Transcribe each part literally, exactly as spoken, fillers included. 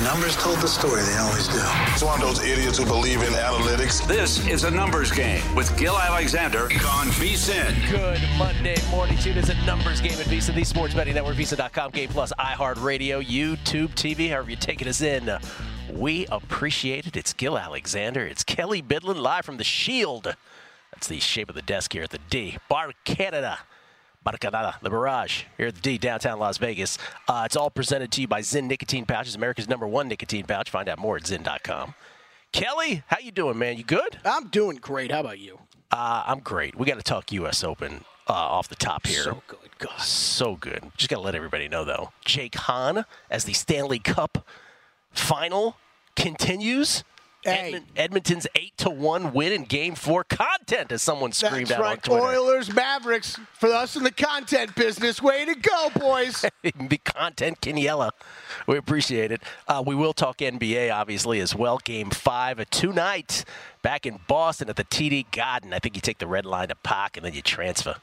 numbers told the story. They always do. It's one of those idiots who believe in analytics. This is a numbers game with Gil Alexander on VSiN. Good Monday morning. Tune is a numbers game at VSiN, the Sports Betting Network, VSiN dot com, Game Plus, iHeartRadio, YouTube, T V, however you're taking us in. We appreciate it. It's Gil Alexander. It's Kelly Bidlin live from the Shield. That's the shape of the desk here at the D. Bar Canada. Barcanada, the Barrage, here at the D, downtown Las Vegas. Uh, it's all presented to you by Zyn Nicotine Pouches, America's number one nicotine pouch. Find out more at Zyn dot com. Kelly, how you doing, man? You good? I'm doing great. How about you? Uh, I'm great. We got to talk U S Open uh, off the top here. So good. God. So good. Just got to let everybody know, though. Jake Hahn, as the Stanley Cup final continues. Hey. Edmont, Edmonton's eight to one win in Game four. Content, as someone screamed That's out right. on Twitter. Oilers, Mavericks, for us in the content business. Way to go, boys. The content, Kiniella. We appreciate it. Uh, we will talk N B A, obviously, as well. Game five of tonight back in Boston at the T D Garden. I think you take the red line to Park and then you transfer.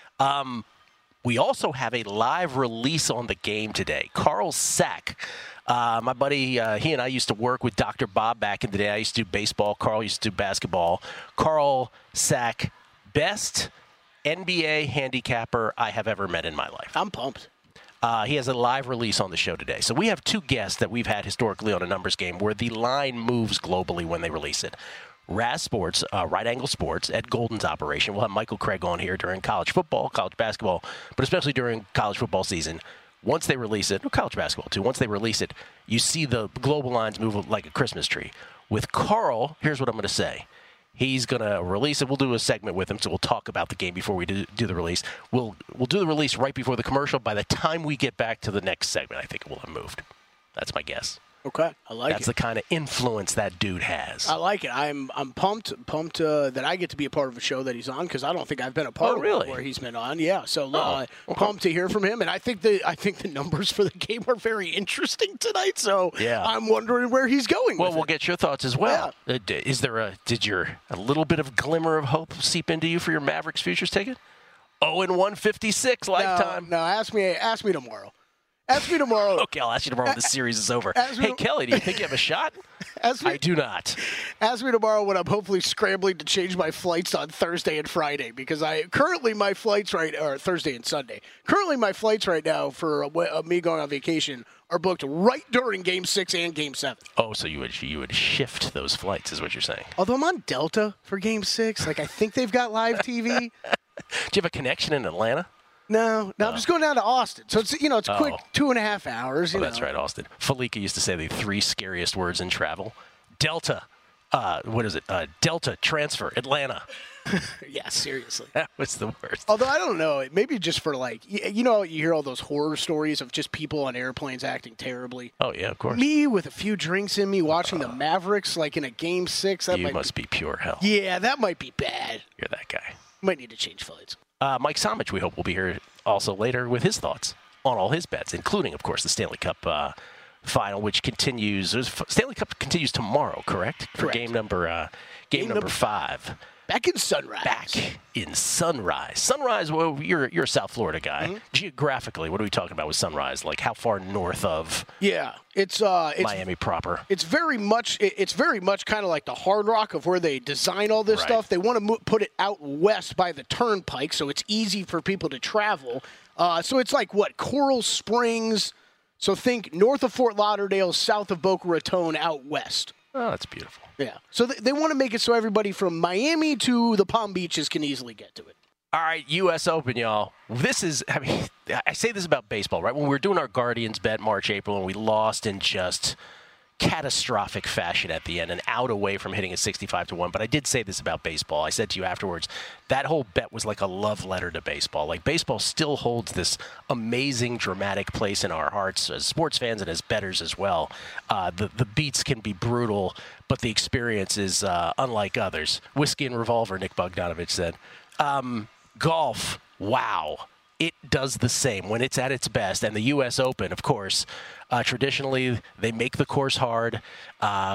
Um, we also have a live release on the game today. Carl Sack. Uh, my buddy, uh, he and I used to work with Doctor Bob back in the day. I used to do baseball. Carl used to do basketball. Carl Sack, best N B A handicapper I have ever met in my life. I'm pumped. Uh, he has a live release on the show today. So we have two guests that we've had historically on a numbers game where the line moves globally when they release it. Raz Sports, uh, Right Angle Sports, Ed Golden's operation. We'll have Michael Craig on here during college football, college basketball, but especially during college football season. Once they release it, college basketball too, once they release it, you see the global lines move like a Christmas tree. With Carl, here's what I'm going to say. He's going to release it. We'll do a segment with him, so we'll talk about the game before we do, do the release. We'll we'll do the release right before the commercial. By the time we get back to the next segment, I think it will have moved. That's my guess. Okay, I like That's it. the kind of influence that dude has. I like it. I'm I'm pumped pumped uh, that I get to be a part of a show that he's on because I don't think I've been a part Oh, of really? one where he's been on. Yeah, so uh, Oh, okay. pumped to hear from him, and I think the I think the numbers for the game are very interesting tonight. So Yeah. I'm wondering where he's going. Well, with we'll it. get your thoughts as well. Uh, d- Is there a did your a little bit of glimmer of hope seep into you for your Mavericks futures ticket? Oh and one fifty-six lifetime. No, no, ask me ask me tomorrow. Ask me tomorrow. Okay, I'll ask you tomorrow when the series is over. Ask me Hey, to- Kelly, do you think you have a shot? Ask me, I do not. ask me tomorrow when I'm hopefully scrambling to change my flights on Thursday and Friday because I currently my flights right or Thursday and Sunday. Currently my flights right now for uh, me going on vacation are booked right during Game Six and Game Seven. Oh, so you would you would shift those flights, is what you're saying? Although I'm on Delta for Game Six, like I think they've got live T V. Do you have a connection in Atlanta? No, no, I'm just going down to Austin. So it's you know it's a quick Oh. two and a half hours. You Oh, know. that's right, Austin. Falika used to say the three scariest words in travel: Delta. Uh, what is it? Uh, Delta transfer Atlanta. Yeah, seriously. That was the worst. Although I don't know, maybe just for like y- you know you hear all those horror stories of just people on airplanes acting terribly. Oh yeah, of course. Me with a few drinks in me watching the Mavericks like in a Game Six. That you might must be pure hell. be, yeah, that might be bad. You're that guy. Might need to change flights. Uh, Mike Somich, we hope, will be here also later with his thoughts on all his bets, including, of course, the Stanley Cup uh, final, which continues. Stanley Cup continues tomorrow, correct? For Correct. game number uh, game, Game number number- five. Back in Sunrise. Back in Sunrise. Sunrise, well, you're you're a South Florida guy. Mm-hmm. Geographically, what are we talking about with Sunrise? Like how far north of Yeah, it's uh, it's Miami proper? It's very much. it- It's very much kind of like the Hard Rock of where they design all this Right. stuff. They want to mo- put it out west by the Turnpike, so it's easy for people to travel. Uh, so it's like what Coral Springs. So think north of Fort Lauderdale, south of Boca Raton, out west. Oh, that's beautiful. Yeah. So th- they want to make it so everybody from Miami to the Palm Beaches can easily get to it. All right, U S Open, y'all. This is, I mean, I say this about baseball, right? When we were doing our Guardians bet March, April, and we lost in just catastrophic fashion at the end and out away from hitting at sixty-five to one. But I did say this about baseball. I said to you afterwards, that whole bet was like a love letter to baseball. Like baseball still holds this amazing, dramatic place in our hearts as sports fans and as bettors as well. Uh, the, the beats can be brutal, but the experience is uh, unlike others. Whiskey and Revolver, Nick Bogdanovich said. Um, golf, wow. It does the same when it's at its best. And the U S Open, of course, uh, traditionally they make the course hard. Uh,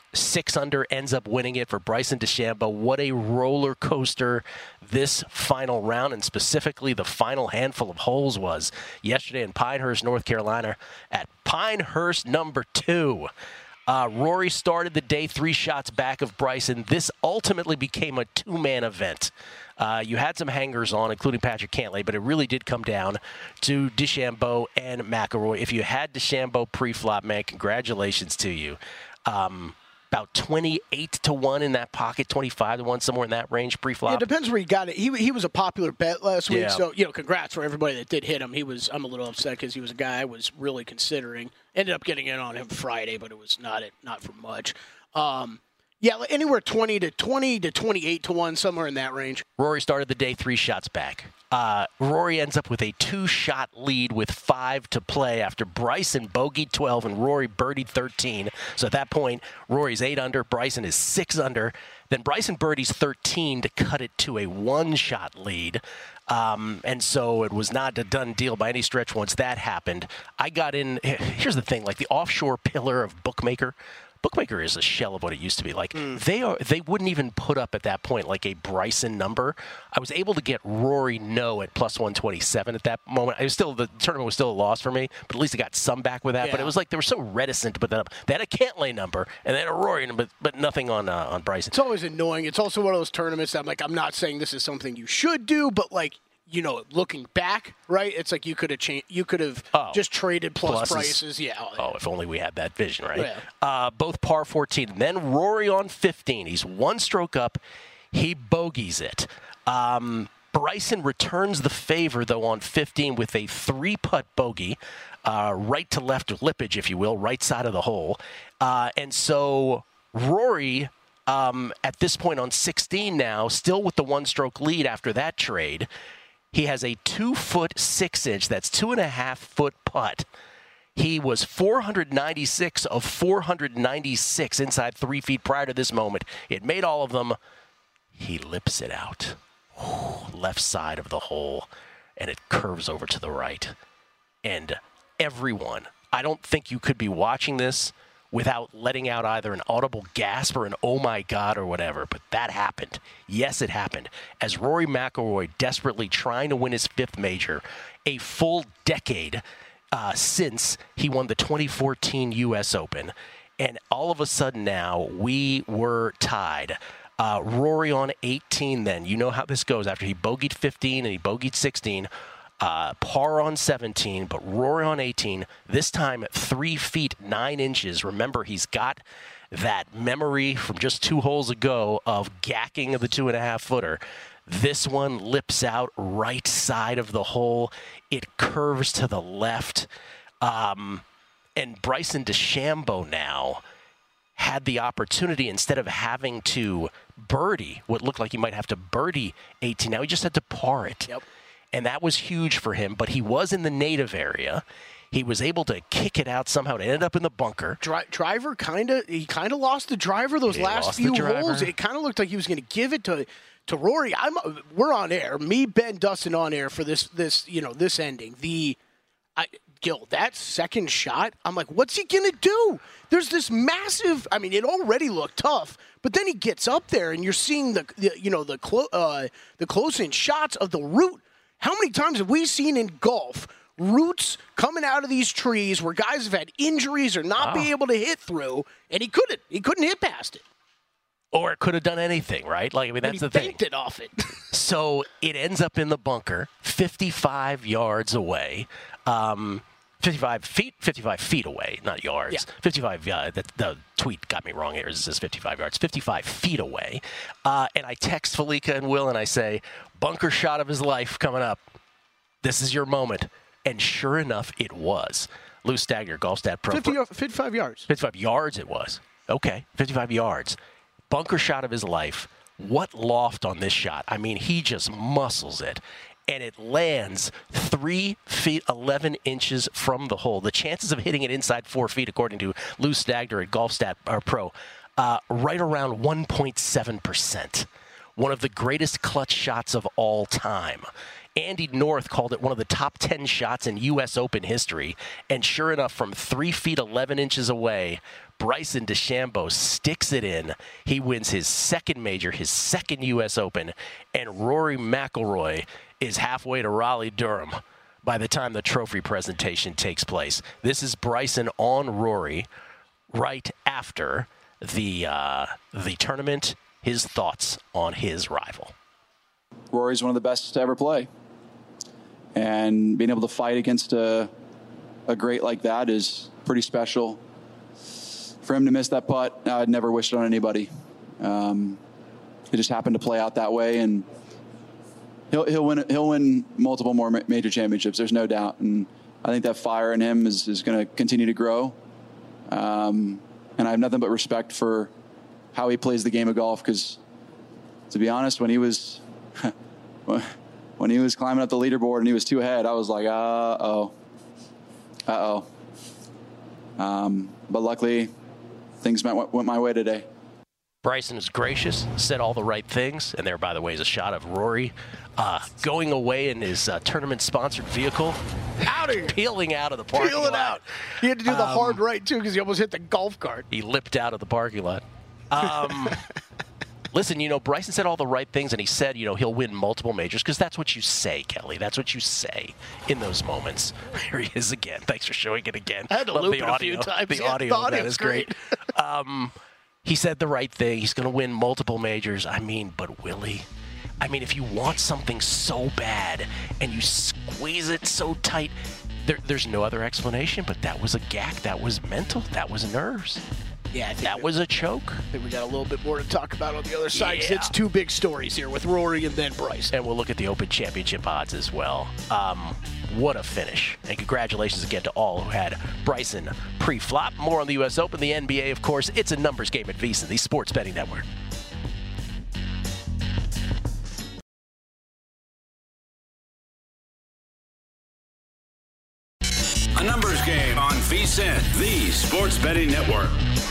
six under, ends up winning it for Bryson DeChambeau. What a roller coaster this final round, and specifically the final handful of holes was yesterday in Pinehurst, North Carolina, at Pinehurst number two. Uh, Rory started the day three shots back of Bryson. This ultimately became a two-man event. Uh, you had some hangers on, including Patrick Cantlay, but it really did come down to DeChambeau and McIlroy. If you had DeChambeau pre-flop, man, congratulations to you. Um, about twenty-eight to one in that pocket, twenty-five to one, somewhere in that range pre-flop. Yeah, it depends where you got it. He he was a popular bet last week, Yeah. so, you know, congrats for everybody that did hit him. He was, I'm a little upset because he was a guy I was really considering. Ended up getting in on him Friday, but it was not it, not for much. Um, yeah, like anywhere twenty to twenty to twenty-eight to one, somewhere in that range. Rory started the day three shots back. Uh, Rory ends up with a two-shot lead with five to play after Bryson bogeyed twelve and Rory birdied thirteen. So at that point, Rory's eight under, Bryson is six under. Then Bryson birdies thirteen to cut it to a one-shot lead. Um, and so it was not a done deal by any stretch once that happened. I got in. Here's the thing, like the offshore pillar of Bookmaker. Bookmaker is a shell of what it used to be. Like mm. they are, they wouldn't even put up at that point like a Bryson number. I was able to get Rory no at plus one twenty-seven at that moment. It was still the tournament was still a loss for me, but at least I got some back with that. Yeah. But it was like they were so reticent to put that up. They had a Cantlay number and they had a Rory, but but nothing on uh, on Bryson. It's always annoying. It's also one of those tournaments that I'm like, I'm not saying this is something you should do, but like. You know, looking back, right? It's like you could have changed. You could have oh, just traded plus pluses. prices. Yeah. Oh, if only we had that vision, right? Yeah. Uh, both par fourteen. And then Rory on fifteen. He's one stroke up. He bogeys it. Um, Bryson returns the favor, though, on fifteen with a three-putt bogey, uh, right to left lippage, if you will, right side of the hole. Uh, and so Rory, um, at this point on sixteen now, still with the one-stroke lead after that trade, he has a two-foot, six-inch, that's two-and-a-half-foot putt. He was four hundred ninety-six of four hundred ninety-six inside three feet prior to this moment. It made all of them. He lips it out. Whew, left side of the hole, and it curves over to the right. And everyone, I don't think you could be watching this without letting out either an audible gasp or an oh my God or whatever. But that happened. Yes, it happened. As Rory McIlroy desperately trying to win his fifth major, a full decade uh, since he won the twenty fourteen U S Open. And all of a sudden now, we were tied. Uh, Rory on eighteen then. You know how this goes. After he bogeyed fifteen and he bogeyed sixteen, Uh, par on seventeen, but Rory on eighteen, this time at three feet, nine inches. Remember, he's got that memory from just two holes ago of gacking of the two-and-a-half-footer. This one lips out right side of the hole. It curves to the left. Um, and Bryson DeChambeau now had the opportunity, instead of having to birdie, what looked like he might have to birdie eighteen, now he just had to par it. Yep. And that was huge for him, but he was in the native area. He was able to kick it out somehow to end up in the bunker. Dri- driver kind of, he kind of lost the driver those He last few holes. It kind of looked like he was going to give it to to Rory. I'm, we're on air. Me, Ben, Dustin on air for this this you know this ending. The I, Gil, that second shot, I'm like, what's he going to do? There's this massive. I mean, it already looked tough, but then he gets up there, and you're seeing the, the you know the clo- uh, the close-in shots of the root. How many times have we seen in golf roots coming out of these trees where guys have had injuries or not wow. be able to hit through, and he couldn't. He couldn't hit past it. Or it could have done anything, right? Like I mean, that's and he the thing. banked it off it. So it ends up in the bunker, fifty-five yards away. Um, fifty-five feet, fifty-five feet away, not yards. Yeah. fifty-five. Uh, the, the tweet got me wrong here. It says fifty-five yards. fifty-five feet away. Uh, and I text Felica and Will, and I say, bunker shot of his life coming up. This is your moment. And sure enough, it was. Lou Stagner, Golfstat Pro. fifty, fifty-five yards. fifty-five yards it was. Okay, fifty-five yards. Bunker shot of his life. What loft on this shot? I mean, he just muscles it. And it lands three feet, eleven inches from the hole. The chances of hitting it inside four feet, according to Lou Stagner at Golfstat Pro, uh, right around one point seven percent. One of the greatest clutch shots of all time. Andy North called it one of the top ten shots in U S Open history. And sure enough, from three feet eleven inches away, Bryson DeChambeau sticks it in. He wins his second major, his second U S Open, and Rory McIlroy is halfway to Raleigh-Durham by the time the trophy presentation takes place. This is Bryson on Rory right after the uh, the tournament. His thoughts on his rival. Rory's one of the best to ever play. And being able to fight against a, a great like that is pretty special. For him to miss that putt, I'd never wished it on anybody. Um, it just happened to play out that way, and he'll he'll win he'll win multiple more major championships. There's no doubt, and I think that fire in him is is going to continue to grow. Um, and I have nothing but respect for how he plays the game of golf, because, to be honest, when he was when he was climbing up the leaderboard and he was two ahead, I was like, uh oh, uh oh. Um, but luckily, things went, went my way today. Bryson is gracious, said all the right things, and there, by the way, is a shot of Rory uh, going away in his uh, tournament-sponsored vehicle, out of here. peeling out of the parking Peeling lot. out. He had to do the Um, hard right, too, because he almost hit the golf cart. He lipped out of the parking lot. Um, listen, you know, Bryson said all the right things, and he said, you know, he'll win multiple majors, because that's what you say, Kelly. That's what you say in those moments. Here he is again. Thanks for showing it again. I had to Love loop the it audio. a few times. The Yeah, audio the of that audio's is great. um, he said the right thing. He's going to win multiple majors. I mean, but will he? I mean, if you want something so bad and you squeeze it so tight, there, there's no other explanation, but that was a gack. That was mental. That was nerves. Yeah, I think That we, was a choke. I think we got a little bit more to talk about on the other side. 'Cause Yeah. It's two big stories here with Rory and then Bryce. And we'll look at the Open Championship odds as well. Um, what a finish. And congratulations again to all who had Bryson pre-flop. More on the U S Open, the N B A, of course. It's a numbers game at VSiN, the Sports Betting Network. A numbers game on VSiN, the Sports Betting Network.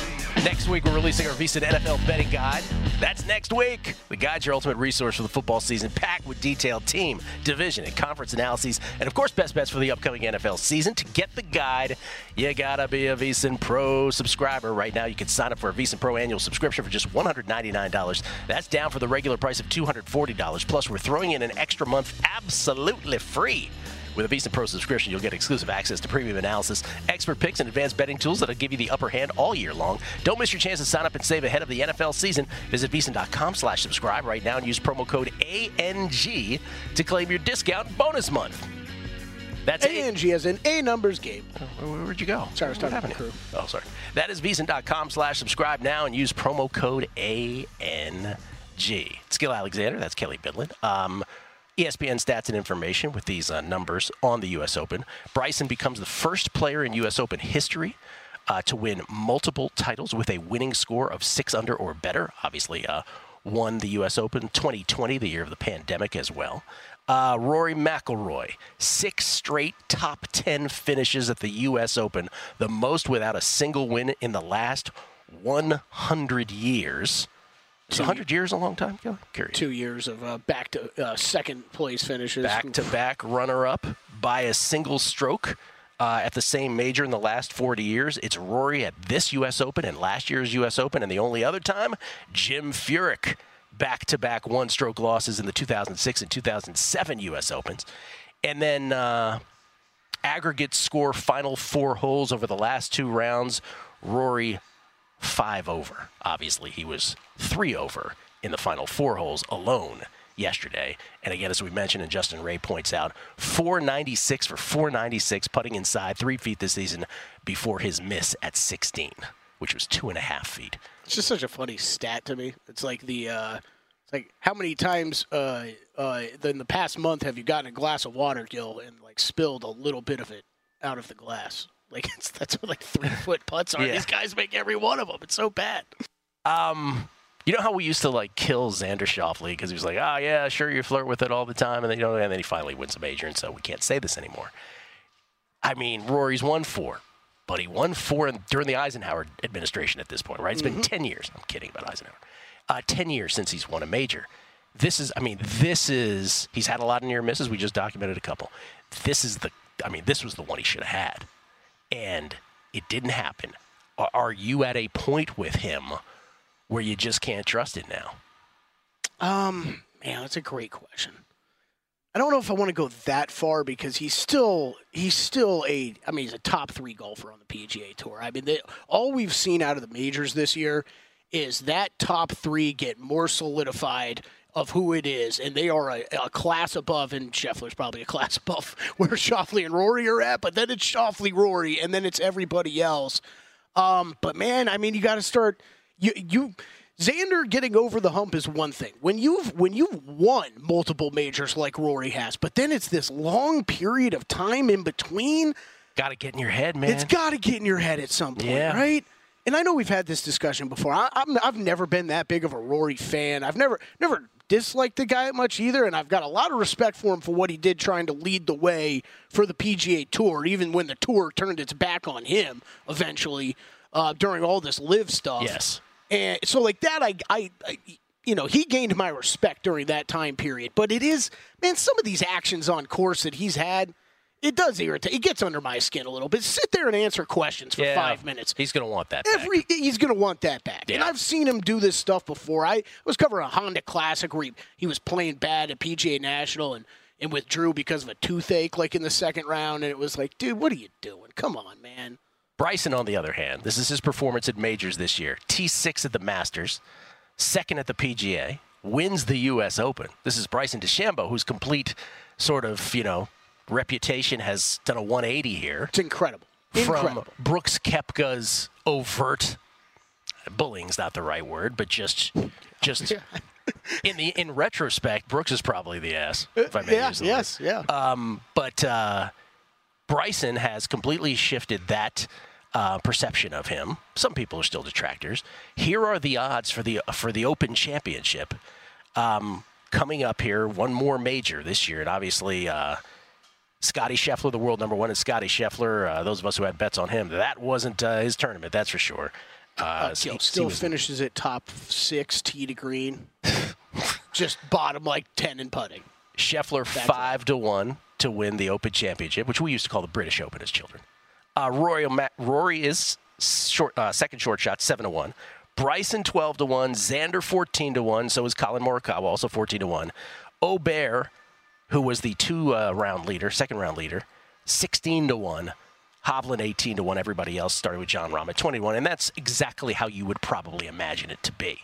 Next week, we're releasing our VSiN N F L betting guide. That's next week. The guide's your ultimate resource for the football season, packed with detailed team, division, and conference analyses, and, of course, best bets for the upcoming N F L season. To get the guide, you gotta be a VSiN Pro subscriber. Right now, you can sign up for a VSiN Pro annual subscription for just one hundred ninety-nine dollars. That's down for the regular price of two hundred forty dollars. Plus, we're throwing in an extra month absolutely free. With a VSiN Pro subscription, you'll get exclusive access to premium analysis, expert picks, and advanced betting tools that'll give you the upper hand all year long. Don't miss your chance to sign up and save ahead of the N F L season. Visit VSiN.com slash subscribe right now and use promo code A N G to claim your discount bonus month. That's A N G as in A numbers game. Where, where'd you go? Sorry, I was What talking to happened the here? Oh, sorry. That is VSiN.com slash subscribe now and use promo code A N G. It's Gil Alexander. That's Kelly Bidlin. Um... E S P N stats and information with these uh, numbers on the U S Open. Bryson becomes the first player in U S Open history uh, to win multiple titles with a winning score of six under or better. Obviously, uh, won the U S Open twenty twenty, the year of the pandemic as well. Uh, Rory McIlroy, six straight top ten finishes at the U S Open, the most without a single win in the last one hundred years. Is one hundred years a long time, Kelly? Curious. Two years of uh, back to uh, second place finishes. Back-to-back runner-up by a single stroke uh, at the same major in the last forty years. It's Rory at this U S Open and last year's U S Open, and the only other time, Jim Furyk. Back-to-back one-stroke losses in the two thousand six and two thousand seven U S Opens. And then uh, aggregate score final four holes over the last two rounds, Rory five over. Obviously, he was three over in the final four holes alone yesterday. And again, as we mentioned, and Justin Ray points out, four ninety-six for four ninety-six putting inside three feet this season before his miss at sixteen, which was two and a half feet. It's just such a funny stat to me. It's like the, uh, it's like how many times uh, uh, in the past month have you gotten a glass of water, Gil, and like spilled a little bit of it out of the glass? Like it's, that's what like three foot putts are. Yeah. These guys make every one of them. It's so bad. Um, you know how we used to like kill Xander Schauffele because he was like, oh yeah, sure, you flirt with it all the time, and then you know, and then he finally wins a major, and so we can't say this anymore. I mean, Rory's won four, but he won four in, during the Eisenhower administration at this point, right? It's mm-hmm. been ten years. I'm kidding about Eisenhower. Uh, ten years since he's won a major. This is, I mean, this is, he's had a lot of near misses. We just documented a couple. This is the, I mean, this was the one he should have had. And it didn't happen. Are, are you at a point with him where you just can't trust it now? Um, man, that's a great question. I don't know if I want to go that far because he's still he's still a I mean he's a top three golfer on the P G A Tour. I mean they, all we've seen out of the majors this year is that top three get more solidified of who it is, and they are a, a class above. And Scheffler's probably a class above where Schauffele and Rory are at, but then it's Schauffele, Rory, and then it's everybody else. Um, but man, I mean you got to start you you. Xander getting over the hump is one thing. When you've when you've won multiple majors like Rory has, but then it's this long period of time in between. Got to get in your head, man. It's got to get in your head at some point, yeah. right? And I know we've had this discussion before. I, I'm, I've never been that big of a Rory fan. I've never never disliked the guy much either, and I've got a lot of respect for him for what he did trying to lead the way for the P G A Tour, even when the Tour turned its back on him eventually uh, during all this live stuff. Yes. And so like that, I, I, I, you know, he gained my respect during that time period. But it is, man, some of these actions on course that he's had, it does irritate. It gets under my skin a little bit. Sit there and answer questions for yeah, five minutes. He's going to want that Every back. He's going to want that back. Yeah. And I've seen him do this stuff before. I was covering a Honda Classic where he, he was playing bad at P G A National and, and withdrew because of a toothache like in the second round. And it was like, dude, what are you doing? Come on, man. Bryson, on the other hand, this is his performance at majors this year. T six at the Masters, second at the P G A, wins the U S Open. This is Bryson DeChambeau, whose complete sort of, you know, reputation has done a one eighty here. It's incredible. Incredible. From Brooks Koepka's overt, bullying's not the right word, but just, just in the in retrospect, Brooks is probably the ass, if I may yeah, use the yes, word. yeah. Um, but uh, Bryson has completely shifted that Uh, perception of him. Some people are still detractors. Here are the odds for the for the Open Championship um, coming up here. One more major this year, and obviously uh, Scotty Scheffler, the world number one, is Scotty Scheffler. Uh, those of us who had bets on him, that wasn't uh, his tournament, that's for sure. Uh, Uh, he, still he was, finishes at top six, tee to green. Just bottom like ten in putting. Scheffler That's five to one to win the Open Championship, which we used to call the British Open as children. Uh, Rory, Rory is short, uh, second short shot, seven to one. Bryson twelve to one. Xander fourteen to one. So is Colin Morikawa, also fourteen to one. Aubert, who was the two uh, round leader, second round leader, sixteen to one. Hovland eighteen to one. Everybody else started with Jon Rahm at twenty to one, and that's exactly how you would probably imagine it to be.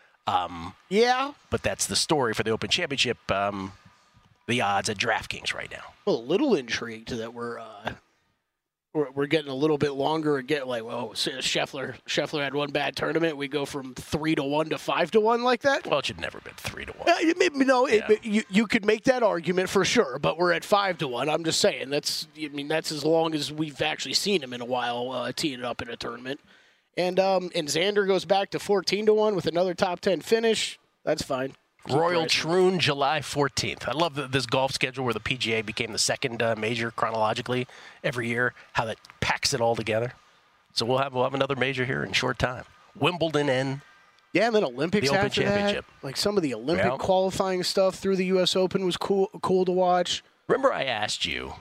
Um, yeah, but that's the story for the Open Championship. Um, the odds at DraftKings right now. Well, a little intrigued that we're. Uh... We're, we're getting a little bit longer and get like, well, Scheffler Scheffler had one bad tournament. We go from three to one to five to one like that. Well, it should never have been three to one. Uh, maybe, no, yeah. it, you you could make that argument for sure, but we're at five to one. I'm just saying that's. I mean, that's as long as we've actually seen him in a while uh, teeing it up in a tournament. And um and Xander goes back to fourteen to one with another top ten finish. That's fine. Royal Troon, July fourteenth. I love the, this golf schedule where the P G A became the second uh, major chronologically every year, how that packs it all together. So we'll have we'll have another major here in a short time. Wimbledon and yeah, and then Olympics the Open after Championship. That. Like some of the Olympic yeah. qualifying stuff through the U S Open was cool cool to watch. Remember I asked you,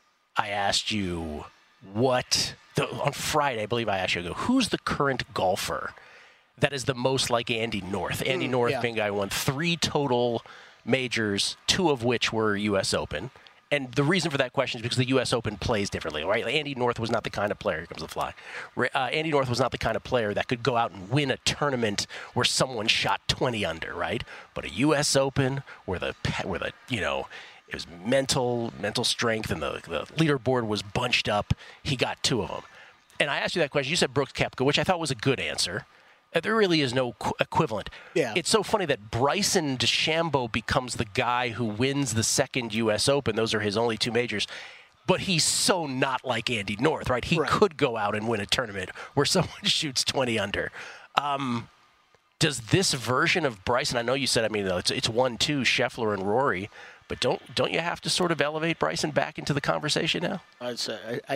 I asked you what, the, on Friday, I believe I asked you, I go, who's the current golfer that is the most like Andy North? Andy mm, North yeah. being a guy who won three total majors, two of which were U S Open. And the reason for that question is because the U S Open plays differently, right? Like Andy North was not the kind of player, here comes the fly. Uh, Andy North was not the kind of player that could go out and win a tournament where someone shot twenty under, right? But a U S Open where the, where the you know, it was mental, mental strength, and the, the leaderboard was bunched up. He got two of them. And I asked you that question. You said Brooks Koepka, which I thought was a good answer. There really is no qu- equivalent. Yeah. It's so funny that Bryson DeChambeau becomes the guy who wins the second U S Open. Those are his only two majors. But he's so not like Andy North, right? He right. could go out and win a tournament where someone shoots twenty under. Um, does this version of Bryson, I know you said, I mean, it's, it's one two, Scheffler and Rory, but don't don't you have to sort of elevate Bryson back into the conversation now? I'd say I, I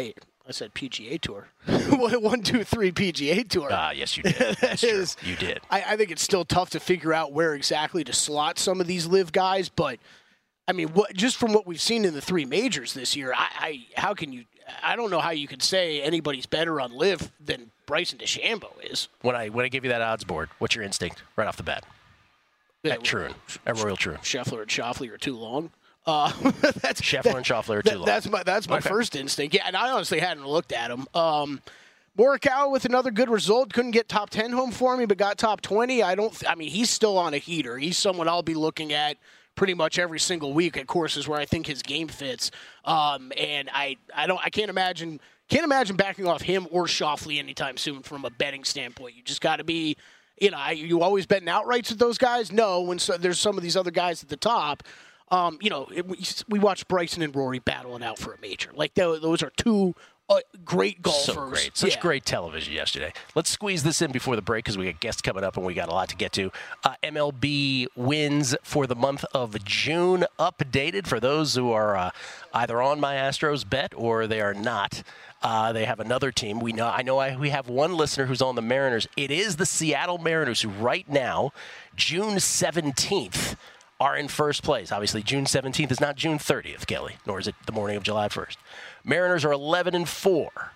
I said P G A Tour. One, two, three P G A Tour. Ah, yes, you did. That's true. is, you did. I, I think it's still tough to figure out where exactly to slot some of these live guys, but I mean, what, just from what we've seen in the three majors this year, I, I how can you? I don't know how you could say anybody's better on live than Bryson DeChambeau is. When I when I give you that odds board, what's your instinct right off the bat? Yeah, at Troon, at Royal Troon. Scheffler and Schauffele are too long. Uh, that's Scheffler that, and Schauffele are too that, long. That's my that's my Okay. first instinct. Yeah, and I honestly hadn't looked at him. Um, Morikawa with another good result. Couldn't get top ten home for me, but got top twenty. I don't. I mean, he's still on a heater. He's someone I'll be looking at pretty much every single week at courses where I think his game fits. Um, and I, I don't. I can't imagine. Can't imagine backing off him or Schauffele anytime soon from a betting standpoint. You just got to be. You know, I, you always betting outrights with those guys? No, when so, there's some of these other guys at the top. Um, you know, it, we, we watched Bryson and Rory battling out for a major. Like, those, those are two uh, great golfers. So great. Such Yeah. great television yesterday. Let's squeeze this in before the break because we got guests coming up and we got a lot to get to. Uh, M L B wins for the month of June updated for those who are uh, either on my Astros bet or they are not. Uh, they have another team. We know. I know. I, we have one listener who's on the Mariners. It is the Seattle Mariners who, right now, June seventeenth, are in first place. Obviously, June seventeenth is not June thirtieth, Kelly, nor is it the morning of July first. Mariners are eleven and four.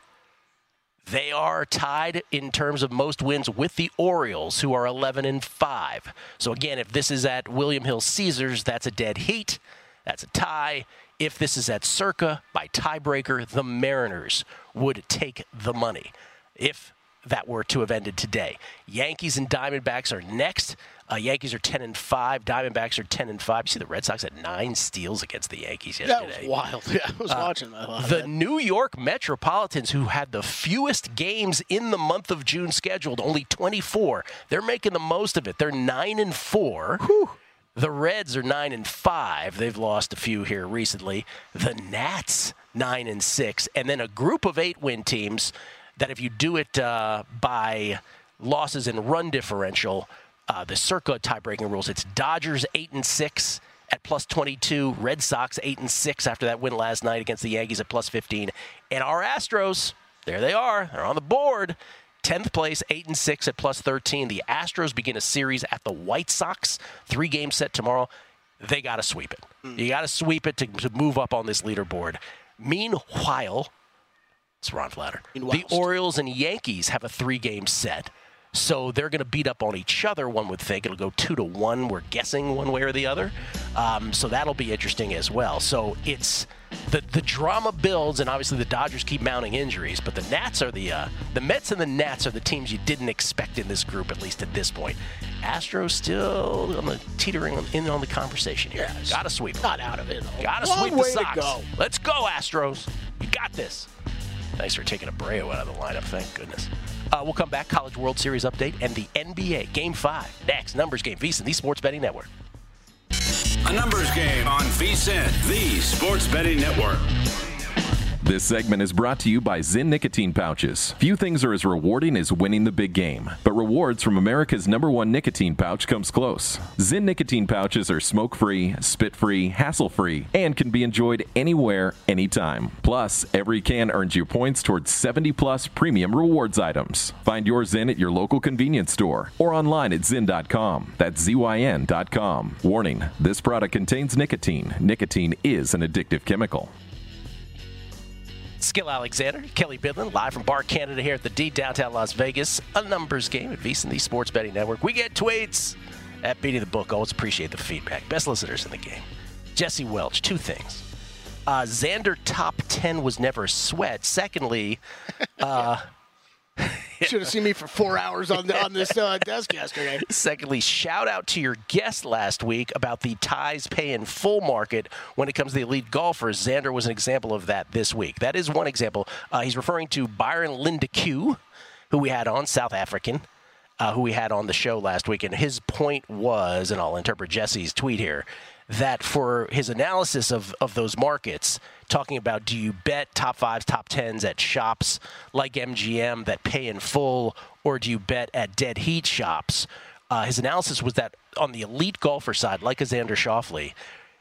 They are tied in terms of most wins with the Orioles, who are eleven and five. So again, if this is at William Hill Caesars, that's a dead heat. That's a tie. If this is at Circa, by tiebreaker, the Mariners would take the money if that were to have ended today. Yankees and Diamondbacks are next. Uh, Yankees are ten and five. Diamondbacks are ten and five. You see the Red Sox had nine steals against the Yankees yesterday. That was wild. Yeah, I was uh, watching that. A lot the of that. New York Metropolitans, who had the fewest games in the month of June scheduled, only twenty-four. They're making the most of it. They're nine and four. Whew. The Reds are nine and five. They've lost a few here recently. The Nats nine and six, and then a group of eight win teams that, if you do it uh, by losses and run differential, uh, the Circa tie-breaking rules, it's Dodgers eight and six at plus twenty-two, Red Sox eight and six after that win last night against the Yankees at plus fifteen, and our Astros, there they are, they're on the board. tenth place, eight and six at plus thirteen. The Astros begin a series at the White Sox. Three-game set tomorrow. They got to sweep it. Mm. You got to sweep it to, to move up on this leaderboard. Meanwhile, it's Ron Flatter. The Orioles and Yankees have a three-game set. So they're going to beat up on each other, one would think. It'll go two to one. We're guessing one way or the other. Um, so that'll be interesting as well. So it's the the drama builds, and obviously the Dodgers keep mounting injuries. But the Nats are the uh, the Mets and the Nats are the teams you didn't expect in this group, at least at this point. Astros still on the teetering on, in on the conversation here. Yes. Got to sweep. Not out of it. Got to Long sweep the way Sox. to go. Let's go, Astros. You got this. Thanks for taking Abreu out of the lineup. Thank goodness. Uh, we'll come back. College World Series update and the N B A Game five. Next, Numbers Game. VSiN, the Sports Betting Network. A numbers game on VSiN, the Sports Betting Network. This segment is brought to you by Zyn nicotine pouches. Few things are as rewarding as winning the big game, but rewards from America's number one nicotine pouch comes close. Zyn nicotine pouches are smoke-free, spit-free, hassle-free, and can be enjoyed anywhere, anytime. Plus, every can earns you points towards seventy plus premium rewards items. Find your Zyn at your local convenience store or online at zyn dot com. That's Z Y N dot com. Warning, this product contains nicotine. Nicotine is an addictive chemical. Skill Alexander, Kelly Bidlin, live from Bar Canada here at the D, downtown Las Vegas. A numbers game at VSiN, the Sports Betting Network. We get tweets at Beating the Book. Always appreciate the feedback. Best listeners in the game. Jesse Welch, two things. Uh, Xander top ten was never a sweat. Secondly, uh, should have seen me for four hours on the, on this uh, desk yesterday. Secondly, shout out to your guest last week about the ties pay in full market when it comes to the elite golfers. Xander was an example of that this week. That is one example. Uh, he's referring to Byron Lindeque, who we had on, South African, uh, who we had on the show last week. And his point was, and I'll interpret Jesse's tweet here, that for his analysis of, of those markets, talking about do you bet top fives, top tens at shops like M G M that pay in full, or do you bet at dead heat shops? Uh, his analysis was that on the elite golfer side, like a Xander Schauffele,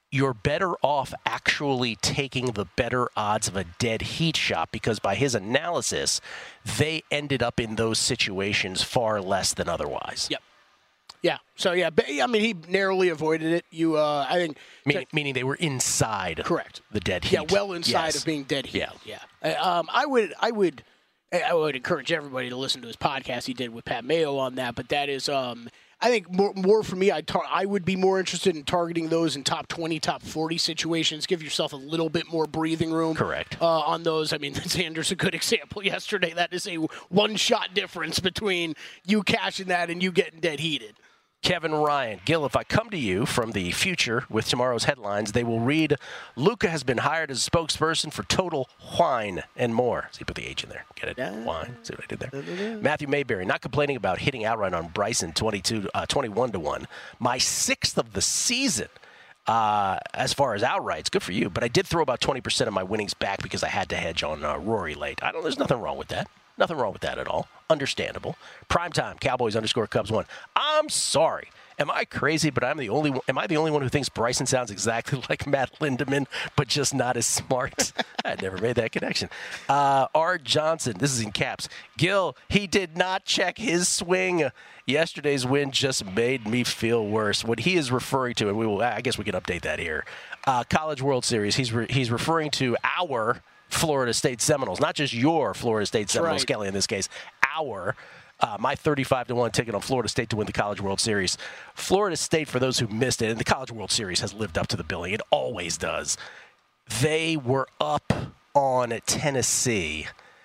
you're better off actually taking the better odds of a dead heat shot because by his analysis, they ended up in those situations far less than otherwise. Yep. Yeah. So, yeah, I mean, he narrowly avoided it. You, uh, I think. Meaning, meaning they were inside. Correct. The dead heat. Yeah, well inside yes. of being dead heat. Yeah. Yeah. Um, I would, I would, I would encourage everybody to listen to his podcast he did with Pat Mayo on that. But that is, um, I think more, more for me, I tar- I would be more interested in targeting those in top twenty, top forty situations. Give yourself a little bit more breathing room. Correct. Uh, on those. I mean, Xander's a good example yesterday. That is a one-shot difference between you cashing that and you getting dead heated. Kevin Ryan. Gil, if I come to you from the future with tomorrow's headlines, they will read, Luka has been hired as a spokesperson for Total Wine and more. See, put the H in there. Get it? Yeah. Wine. See what I did there? Matthew Mayberry, not complaining about hitting outright on Bryson twenty-two, uh, twenty-one to one. My sixth of the season. Uh, as far as outrights, good for you. But I did throw about twenty percent of my winnings back because I had to hedge on uh, Rory late. I don't. There's nothing wrong with that. Nothing wrong with that at all. Understandable. Primetime, Cowboys underscore Cubs one. I'm sorry. Am I crazy? But I'm the only. Am I the only one who thinks Bryson sounds exactly like Matt Lindemann, but just not as smart? I never made that connection. Uh, R. Johnson. This is in caps. Gil, he did not check his swing. Yesterday's win just made me feel worse. What he is referring to, and we will. I guess we can update that here. Uh, College World Series. He's re- he's referring to our Florida State Seminoles, not just your Florida State Seminoles, right. Kelly, in this case, our, uh, my thirty-five to one ticket on Florida State to win the College World Series. Florida State, for those who missed it, and the College World Series has lived up to the billing. It always does. They were up on Tennessee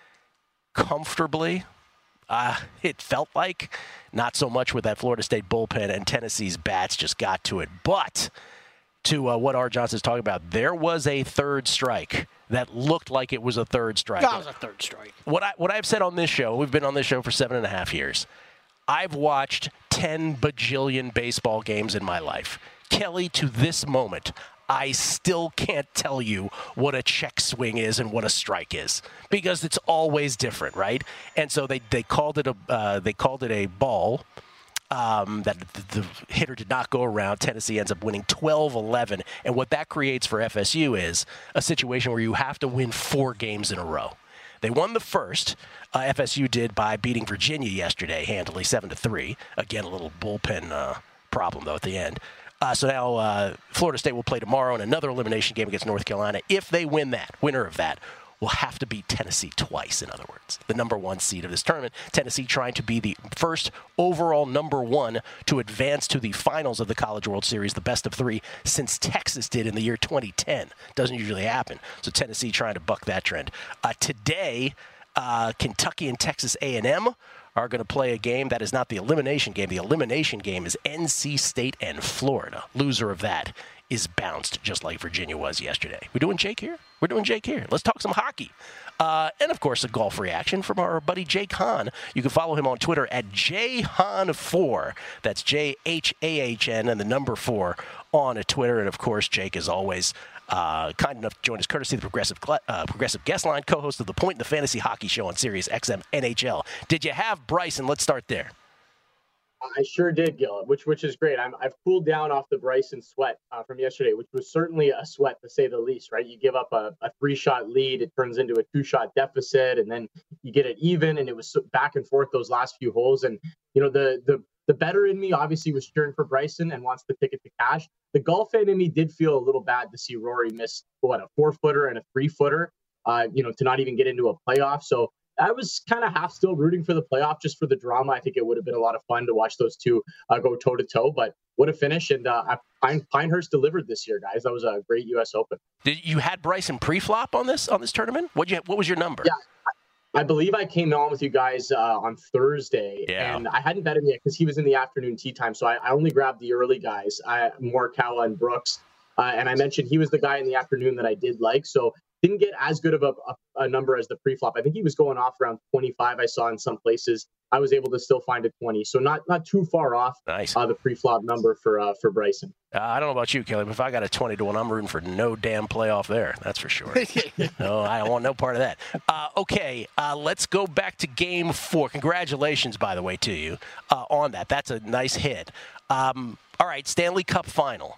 comfortably. Uh, it felt like not so much with that Florida State bullpen, and Tennessee's bats just got to it. But to uh, what R. Johnson is talking about, there was a third strike that looked like it was a third strike. That was a third strike. What, I, what I've said on this show, we've been on this show for seven and a half years. I've watched ten bajillion baseball games in my life. Kelly, to this moment, I still can't tell you what a check swing is and what a strike is because it's always different, right? And so they, they called it a uh, they called it a ball. Um, that the, the hitter did not go around. Tennessee ends up winning twelve eleven. And what that creates for F S U is a situation where you have to win four games in a row. They won the first. Uh, F S U did by beating Virginia yesterday handily, seven to three. Again, a little bullpen uh, problem, though, at the end. Uh, so now uh, Florida State will play tomorrow in another elimination game against North Carolina. If they win that, winner of that, will have to beat Tennessee twice, in other words. The number one seed of this tournament. Tennessee trying to be the first overall number one to advance to the finals of the College World Series, the best of three, since Texas did in the year twenty ten. Doesn't usually happen. So Tennessee trying to buck that trend. Uh, today, uh, Kentucky and Texas A and M are going to play a game that is not the elimination game. The elimination game is N C State and Florida. Loser of that is bounced, just like Virginia was yesterday. We're doing Jake here? We're doing Jake here. Let's talk some hockey. Uh, and, of course, a golf reaction from our buddy Jake Hahn. You can follow him on Twitter at J Hahn four. That's J H A H N and the number four on Twitter. And, of course, Jake, as always, uh, kind enough to join us courtesy of the Progressive, uh, Progressive Guest Line, co-host of The Point in the Fantasy Hockey Show on Sirius X M N H L. Did you have Bryson? Let's start there. I sure did, Gil, which which is great. I'm, I've cooled down off the Bryson sweat uh, from yesterday, which was certainly a sweat to say the least, right? You give up a, a three-shot lead, it turns into a two-shot deficit, and then you get it even, and it was back and forth those last few holes. And, you know, the the the better in me obviously was cheering for Bryson and wants the ticket to cash. The golf fan in me did feel a little bad to see Rory miss, what, a four-footer and a three-footer, uh, you know, to not even get into a playoff. So I was kind of half still rooting for the playoff just for the drama. I think it would have been a lot of fun to watch those two uh, go toe to toe, but what a finish. And uh, Pine, Pinehurst delivered this year, guys. That was a great U S Open. Did you had Bryson pre-flop on this, on this tournament? What'd you, what was your number? Yeah, I, I believe I came on with you guys uh, on Thursday yeah. and I hadn't bet him yet because he was in the afternoon tea time. So I, I only grabbed the early guys, I, Morikawa and Brooks. Uh, and I mentioned he was the guy in the afternoon that I did like. So didn't get as good of a, a, a number as the pre-flop. I think he was going off around twenty-five. I saw in some places. I was able to still find a twenty, so not not too far off. Nice. Uh, the pre-flop number for uh, for Bryson. Uh, I don't know about you, Kelly, but if I got a twenty to one, I'm rooting for no damn playoff there. That's for sure. No, I don't want no part of that. Uh, okay, uh, let's go back to Game Four. Congratulations, by the way, to you uh, on that. That's a nice hit. Um, all right, Stanley Cup Final.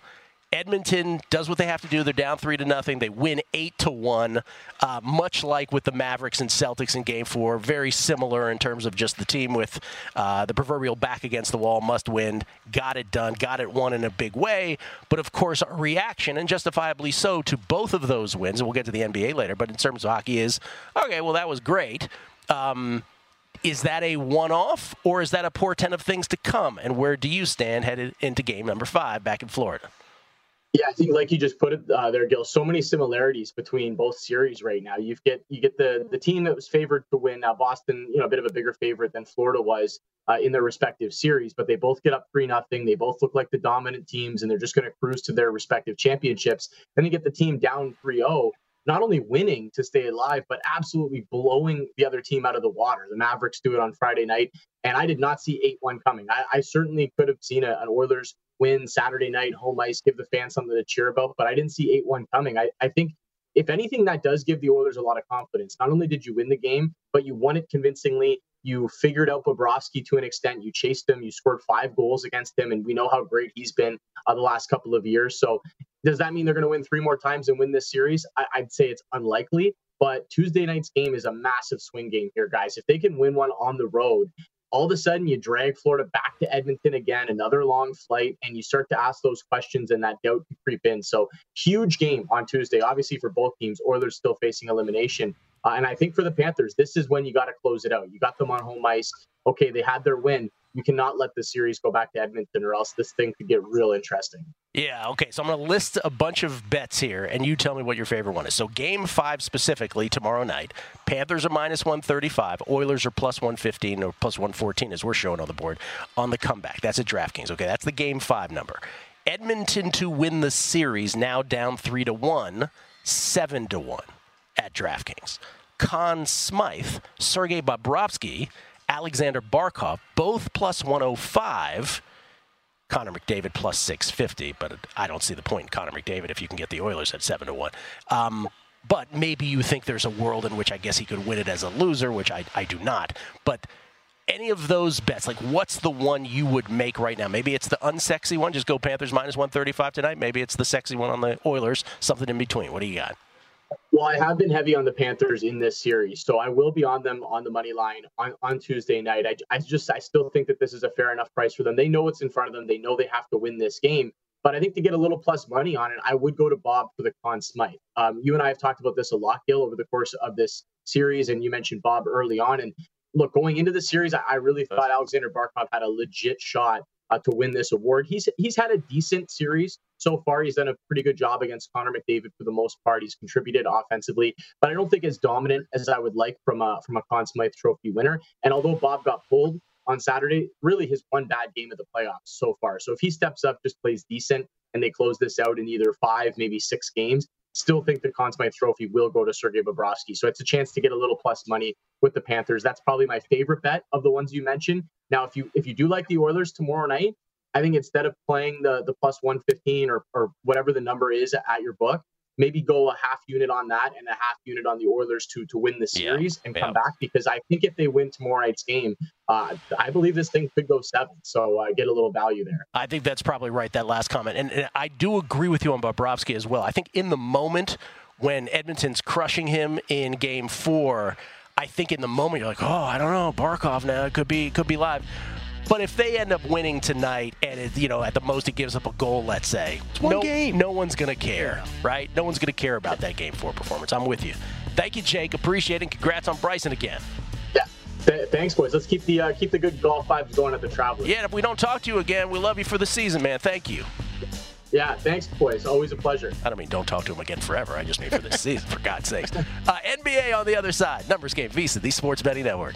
Edmonton does what they have to do. They're down three to nothing. They win eight to one. Uh, much like with the Mavericks and Celtics in Game Four, very similar in terms of just the team with uh, the proverbial back against the wall, must win. Got it done. Got it won in a big way. But of course, our reaction, and justifiably so, to both of those wins, and we'll get to the N B A later. But in terms of hockey, is okay. Well, that was great. Um, Is that a one-off, or is that a portent of things to come? And where do you stand headed into game number five back in Florida? Yeah, I think like you just put it uh, there, Gil, so many similarities between both series right now. You get you get the the team that was favored to win, uh, Boston, you know, a bit of a bigger favorite than Florida was uh, in their respective series, but they both get up three nothing. They both look like the dominant teams, and they're just going to cruise to their respective championships. Then you get the team down three oh. Not only winning to stay alive, but absolutely blowing the other team out of the water. The Mavericks do it on Friday night, and I did not see eight one coming. I, I certainly could have seen a, an Oilers win Saturday night, home ice, give the fans something to cheer about, but I didn't see eight one coming. I, I think, if anything, that does give the Oilers a lot of confidence. Not only did you win the game, but you won it convincingly. You figured out Bobrovsky to an extent. You chased him. You scored five goals against him, and we know how great he's been uh, the last couple of years. So does that mean they're going to win three more times and win this series? I- I'd say it's unlikely, but Tuesday night's game is a massive swing game here, guys. If they can win one on the road, all of a sudden you drag Florida back to Edmonton again, another long flight, and you start to ask those questions and that doubt to creep in. So huge game on Tuesday, obviously for both teams. Oilers still facing elimination. Uh, and I think for the Panthers, this is when you got to close it out. You got them on home ice. Okay, they had their win. You cannot let the series go back to Edmonton, or else this thing could get real interesting. Yeah, okay, so I'm going to list a bunch of bets here, and you tell me what your favorite one is. So game five specifically, tomorrow night, Panthers are minus one thirty-five, Oilers are plus one fifteen, or plus one fourteen as we're showing on the board, on the comeback. That's at DraftKings, okay? That's the game five number. Edmonton to win the series, now down three to one, seven to one at DraftKings. Conn Smythe, Sergei Bobrovsky, Alexander Barkov, both plus one oh five. Connor McDavid plus six fifty, but I don't see the point in Connor McDavid if you can get the Oilers at seven to one. Um, but maybe you think there's a world in which I guess he could win it as a loser, which I, I do not. But any of those bets, like what's the one you would make right now? Maybe it's the unsexy one, just go Panthers minus one thirty-five tonight. Maybe it's the sexy one on the Oilers, something in between. What do you got? Well, I have been heavy on the Panthers in this series, so I will be on them on the money line on, on Tuesday night. I, I just, I still think that this is a fair enough price for them. They know what's in front of them. They know they have to win this game. But I think to get a little plus money on it, I would go to Bob for the Conn Smythe. Um, you and I have talked about this a lot, Gil, over the course of this series, and you mentioned Bob early on. And look, going into the series, I, I really thought Alexander Barkov had a legit shot uh, to win this award. He's he's had a decent series so far. He's done a pretty good job against Connor McDavid for the most part. He's contributed offensively, but I don't think as dominant as I would like from a from a Conn Smythe Trophy winner. And although Bob got pulled on Saturday, really his one bad game of the playoffs so far. So if he steps up, just plays decent, and they close this out in either five, maybe six games, still think the Conn Smythe Trophy will go to Sergei Bobrovsky. So it's a chance to get a little plus money with the Panthers. That's probably my favorite bet of the ones you mentioned. Now, if you if you do like the Oilers tomorrow night, I think instead of playing the the plus one fifteen or or whatever the number is at your book, maybe go a half unit on that and a half unit on the Oilers to to win the series yeah, and come yeah. back, because I think if they win tomorrow night's game, uh, I believe this thing could go seven. So uh, get a little value there. I think that's probably right, that last comment. And, and I do agree with you on Bobrovsky as well. I think in the moment when Edmonton's crushing him in game four, I think in the moment you're like, oh, I don't know, Barkov now, it could be, could be live. But if they end up winning tonight and, it, you know, at the most it gives up a goal, let's say, it's one no, game. no one's going to care, right? No one's going to care about that game four performance. I'm with you. Thank you, Jake. Appreciate it. Congrats on Bryson again. Yeah. Th- thanks, boys. Let's keep the uh, keep the good golf vibes going at the Travelers. Yeah, if we don't talk to you again, we love you for the season, man. Thank you. Yeah, thanks, boys. Always a pleasure. I don't mean don't talk to him again forever. I just mean for this season, for God's sakes. Uh, N B A on the other side. Numbers Game, VSiN, the Sports Betting Network.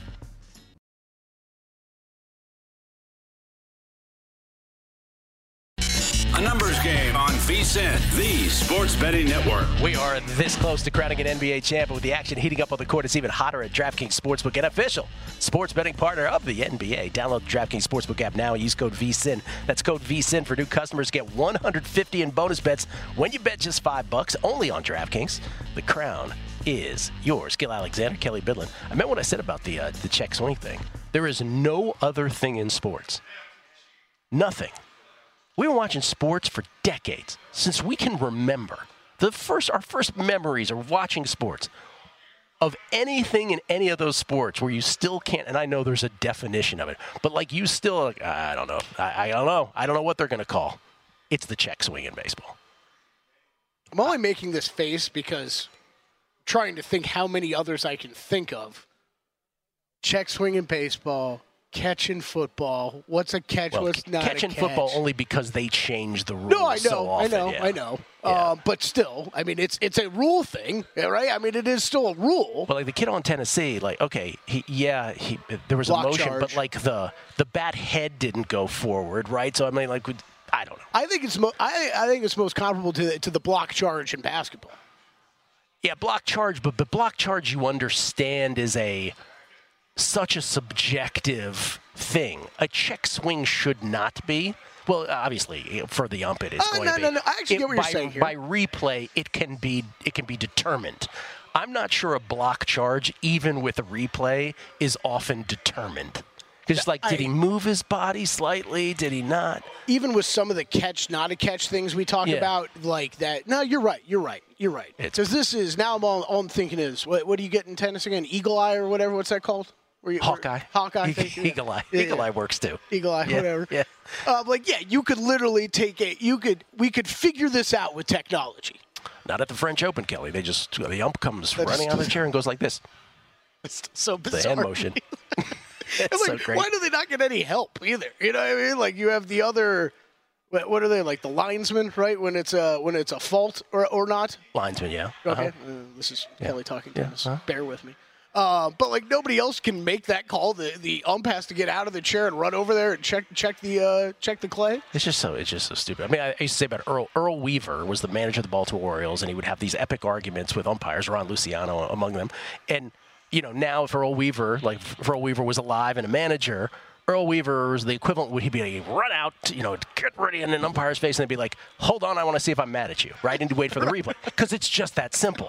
A numbers game on VSiN, the Sports Betting Network. We are this close to crowning an N B A champion with the action heating up on the court. It's even hotter at DraftKings Sportsbook, an official sports betting partner of the N B A. Download the DraftKings Sportsbook app now and use code VSiN. That's code VSiN for new customers. Get one hundred fifty in bonus bets when you bet just five bucks only on DraftKings. The crown is yours. Gil Alexander, Kelly Bidlin. I meant what I said about the uh, the check swing thing. There is no other thing in sports. Nothing. We've been watching sports for decades, since we can remember. The first, our first memories of watching sports, of anything in any of those sports where you still can't, and I know there's a definition of it, but like you still, like, I don't know. I, I don't know. I don't know what they're going to call. It's the check swing in baseball. I'm only making this face because I'm trying to think how many others I can think of. Check swing in baseball, catch in football. What's a catch? Well, What's not catch a in catch? football only because they change the rules. No, I know, so often, I know, yeah. I know. Yeah. Uh, but still, I mean, it's it's a rule thing, right? I mean, it is still a rule. But like the kid on Tennessee, like okay, he yeah, he there was Block a motion, charge. but like the the bat head didn't go forward, right? So I mean, like I don't know. I think it's mo- I I think it's most comparable to the, to the block charge in basketball. Yeah, block charge, but but block charge you understand is a such a subjective thing. A check swing should not be. Well, obviously, for the ump, it is Uh, going no, to be. no, no. I actually It- get what you're by, saying here. By replay, it can be it can be determined. I'm not sure a block charge, even with a replay, is often determined. Because like, did I- he move his body slightly? Did he not? Even with some of the catch, not a catch things we talk Yeah. about, like that. No, you're right. You're right. You're right. It's- Because this is now. I'm all, all I'm thinking is, what, what do you get in tennis again? Eagle eye or whatever. What's that called? Where you, Hawkeye. Where, Hawkeye. Thank you. Eagle eye. Yeah, Eagle yeah. eye works too. Eagle eye. Yeah, Whatever. yeah. Uh, like yeah, you could literally take a. You could. We could figure this out with technology. Not at the French Open, Kelly. They just the ump comes That's- running out of the chair and goes like this. It's so The bizarre. hand motion. It's It's like, so great. why do they not get any help either? You know what I mean? Like you have the other, what, what are they like the linesmen, right? When it's a when it's a fault or or not. Linesman, yeah. Okay, Uh-huh. uh, this is Yeah. Kelly talking Yeah, tennis. uh-huh. Bear with me. Uh, but like nobody else can make that call. The the ump has to get out of the chair and run over there and check check the uh, check the clay. It's just so it's just so stupid. I mean, I used to say about Earl Earl Weaver was the manager of the Baltimore Orioles, and he would have these epic arguments with umpires, Ron Luciano among them. And you know, now if Earl Weaver, like if Earl Weaver was alive and a manager, Earl Weaver was the equivalent. Would he be like, run out, you know, get ready in an umpire's face, and they'd be like, hold on, I want to see if I'm mad at you, right? And to wait for the replay because it's just that simple.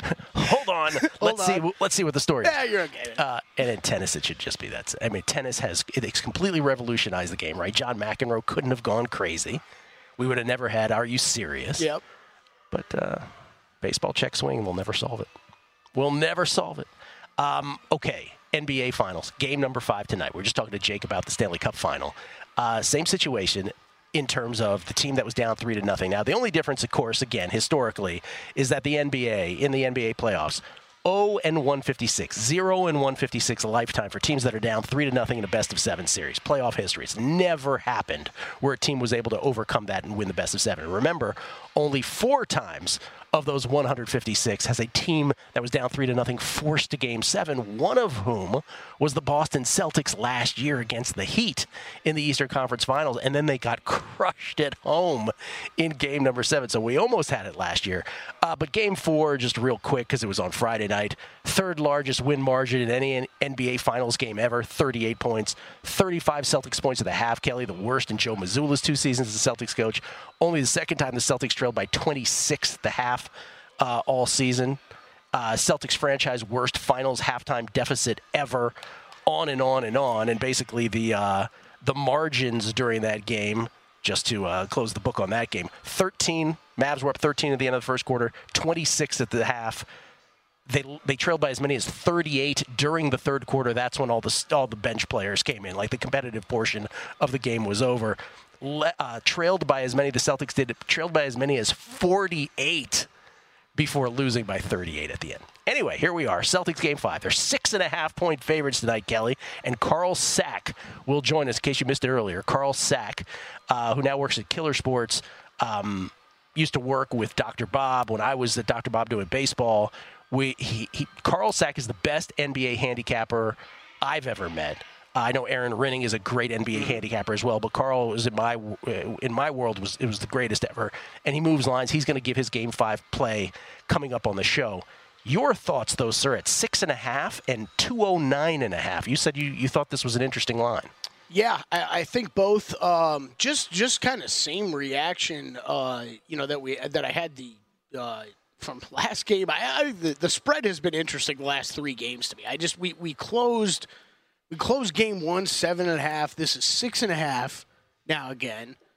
Hold on, let's on. see. Let's see what the story is. Yeah, you're okay. Uh, and in tennis, it should just be that. I mean, tennis has it's completely revolutionized the game, right? John McEnroe couldn't have gone crazy. We would have never had Are You Serious? Yep. But uh, baseball check swing, we'll never solve it. We'll never solve it. Um, okay, N B A Finals, game number five tonight. We we're just talking to Jake about the Stanley Cup Final. Uh, same situation in terms of the team that was down three to nothing. Now, the only difference, of course, again, historically, is that the N B A, in the N B A playoffs, oh and one fifty-six, zero and one fifty-six a lifetime for teams that are down three to nothing in a best of seven series. Playoff history. It's never happened where a team was able to overcome that and win the best of seven. Remember, only four times of those one hundred fifty-six has a team that was down three to nothing forced to game seven, one of whom was the Boston Celtics last year against the Heat in the Eastern Conference Finals, and then they got crushed at home in game number seven. So we almost had it last year. Uh, but game four, just real quick, because it was on Friday night, third largest win margin in any N B A Finals game ever, thirty-eight points, thirty-five Celtics points at the half, Kelly, the worst in Joe Mazzulla's two seasons as a Celtics coach. Only the second time the Celtics trailed by twenty-six at the half uh, all season. Uh, Celtics franchise worst finals halftime deficit ever, on and on and on. And basically the uh, the margins during that game, just to uh, close the book on that game, thirteen, Mavs were up thirteen at the end of the first quarter, twenty-six at the half. They they trailed by as many as thirty-eight during the third quarter. That's when all the all the bench players came in. Like the competitive portion of the game was over. Le, uh, trailed by as many, the Celtics did, trailed by as many as forty-eight before losing by thirty-eight at the end. Anyway, here we are, Celtics game five. They're six and a half point favorites tonight, Kelly. And Carl Sack will join us in case you missed it earlier. Carl Sack, uh, who now works at Killer Sports, um, used to work with Doctor Bob when I was at Doctor Bob doing baseball. We he, he Carl Sack is the best N B A handicapper I've ever met. Uh, I know Aaron Rinning is a great N B A handicapper as well, but Carl was in my in my world was it was the greatest ever. And he moves lines. He's going to give his Game Five play coming up on the show. Your thoughts, though, sir, at six and a half and two oh nine and a half. You said you, you thought this was an interesting line. Yeah, I, I think both. Um, just just kind of same reaction. Uh, you know that we that I had the. Uh, From last game, I, I the, the spread has been interesting the last three games to me. I just we we closed we closed game one seven and a half. This is six and a half now again.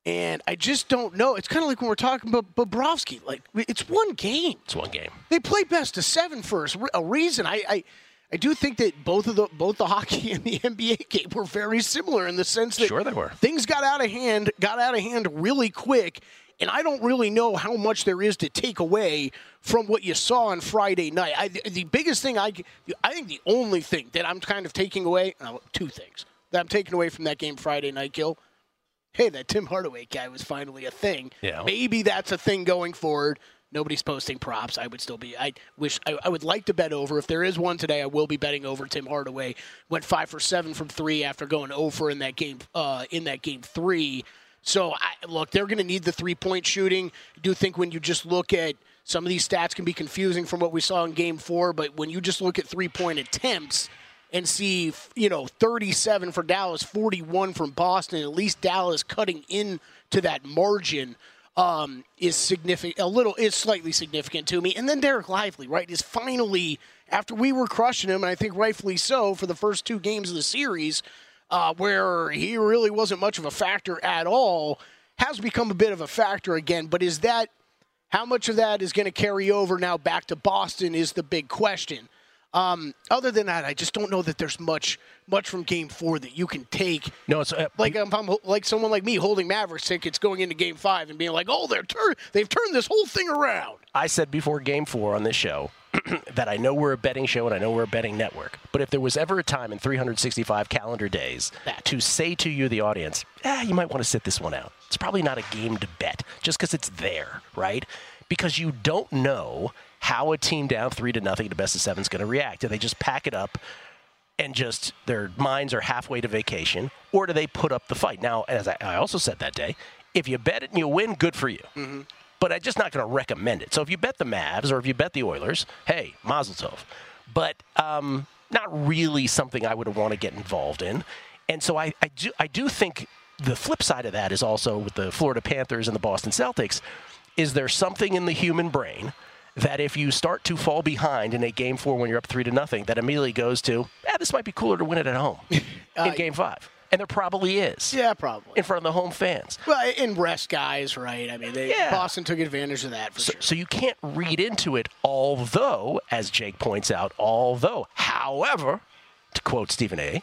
And I just don't know. It's kind of like when we're talking about Bobrovsky. Like, it's one game. It's one game. They play best of seven for a reason. I, I, I do think that both of the both the hockey and the N B A game were very similar in the sense that sure they were. Things got out of hand, got out of hand really quick. And I don't really know how much there is to take away from what you saw on Friday night. I, the biggest thing, I, I think the only thing that I'm kind of taking away, uh, two things that I'm taking away from that game Friday night, Gil. Hey, that Tim Hardaway guy was finally a thing. Yeah. Maybe that's a thing going forward. Nobody's posting props. I would still be. I wish. I, I would like to bet over. If there is one today, I will be betting over Tim Hardaway. Went five for seven from three after going over in that game. Uh, in that game three. So I, look, they're going to need the three point shooting. I do think when you just look at some of these stats can be confusing from what we saw in game four, but when you just look at three point attempts and see, you know, thirty-seven for Dallas, forty-one from Boston, at least Dallas cutting into that margin um, is significant. A little is slightly significant to me. And then Derek Lively, right, is finally, after we were crushing him, and I think rightfully so for the first two games of the series, uh, where he really wasn't much of a factor at all, has become a bit of a factor again. But is that, how much of that is going to carry over now back to Boston is the big question. Um, other than that, I just don't know that there's much much from Game Four that you can take. No, it's uh, like um, I'm, like someone like me holding Mavericks tickets going into Game Five and being like, "Oh, they're tur- they've turned this whole thing around." I said before Game Four on this show that I know we're a betting show and I know we're a betting network. But if there was ever a time in three hundred sixty-five calendar days that. to say to you, the audience, "Ah, you might want to sit this one out," it's probably not a game to bet just because it's there, right? Because you don't know how a team down three to nothing to best of seven is going to react. Do they just pack it up and just their minds are halfway to vacation, or do they put up the fight? Now, as I, I also said that day, if you bet it and you win, good for you. Mm-hmm. But I'm just not going to recommend it. So if you bet the Mavs or if you bet the Oilers, hey, mazel tov. But um, not really something I would want to get involved in. And so I, I do I do think the flip side of that is also with the Florida Panthers and the Boston Celtics. Is there something in the human brain that if you start to fall behind in a game four when you're up three to nothing, that immediately goes to, eh, this might be cooler to win it at home uh, in game five? And there probably is. Yeah, probably. In front of the home fans. Well, in rest guys, right? I mean, they, yeah. Boston took advantage of that for so, sure. So you can't read into it, although, as Jake points out, although, however, to quote Stephen A.,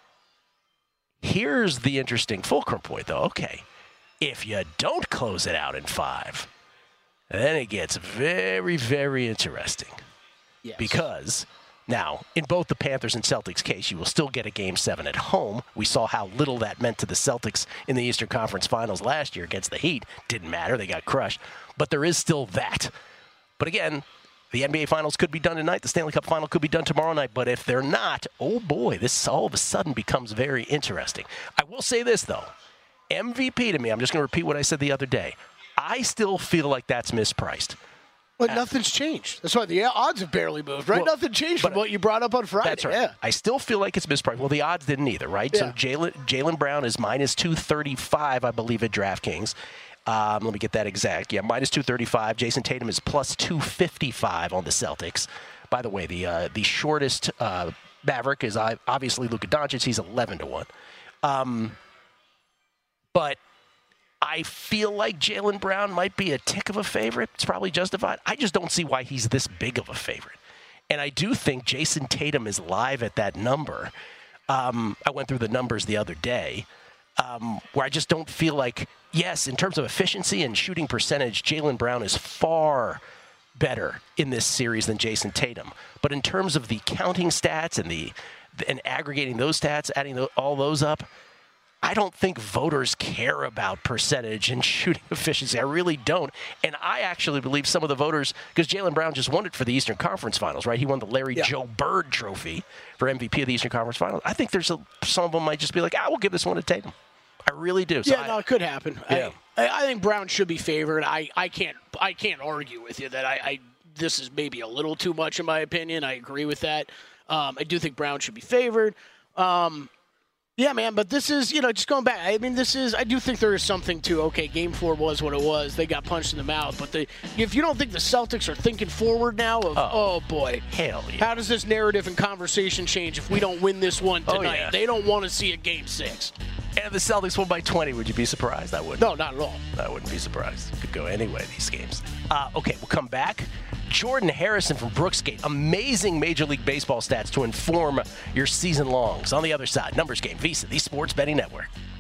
here's the interesting fulcrum point, though. Okay, if you don't close it out in five, then it gets very, very interesting. Yes. Because now, in both the Panthers and Celtics case, you will still get a game seven at home. We saw how little that meant to the Celtics in the Eastern Conference Finals last year against the Heat. Didn't matter. They got crushed. But there is still that. But again, the N B A Finals could be done tonight. The Stanley Cup Final could be done tomorrow night. But if they're not, oh boy, this all of a sudden becomes very interesting. I will say this, though. M V P to me, I'm just going to repeat what I said the other day. I still feel like that's mispriced. But uh, nothing's changed. That's why the odds have barely moved, right? Well, Nothing changed from what you brought up on Friday. That's right. Yeah. I still feel like it's mispriced. Well, the odds didn't either, right? Yeah. So Jaylen Jaylen Brown is minus two thirty-five, I believe, at DraftKings. Um, let me get that exact. Yeah, minus two thirty-five. Jason Tatum is plus two fifty-five on the Celtics. By the way, the uh, the shortest uh, Maverick is obviously Luka Doncic. He's eleven to one. Um, but I feel like Jaylen Brown might be a tick of a favorite. It's probably justified. I just don't see why he's this big of a favorite. And I do think Jason Tatum is live at that number. Um, I went through the numbers the other day um, where I just don't feel like, yes, in terms of efficiency and shooting percentage, Jaylen Brown is far better in this series than Jason Tatum. But in terms of the counting stats and the and aggregating those stats, adding the, all those up, I don't think voters care about percentage and shooting efficiency. I really don't. And I actually believe some of the voters, because Jaylen Brown just won it for the Eastern Conference Finals, right? He won the Larry yeah. Joe Bird Trophy for M V P of the Eastern Conference Finals. I think there's a, some of them might just be like, ah, we'll give this one to Tatum. I really do. So yeah, I, no, it could happen. Yeah. I, I think Brown should be favored. I, I can't I can't argue with you that I, I this is maybe a little too much in my opinion. I agree with that. Um, I do think Brown should be favored. Um, Yeah, man, but this is, you know, just going back. I mean, this is, I do think there is something to, okay, game four was what it was. They got punched in the mouth. But the, if you don't think the Celtics are thinking forward now of, oh, oh boy. Hell yeah. How does this narrative and conversation change if we don't win this one tonight? Oh, yeah. They don't want to see a game six. And the Celtics won by twenty. Would you be surprised? I wouldn't. No, not at all. I wouldn't be surprised. Could go anyway, these games. Uh, okay, we'll come back. Jordan Harrison from Brooksgate. Amazing Major League Baseball stats to inform your season longs. On the other side, Numbers Game, VSiN, the Sports Betting Network.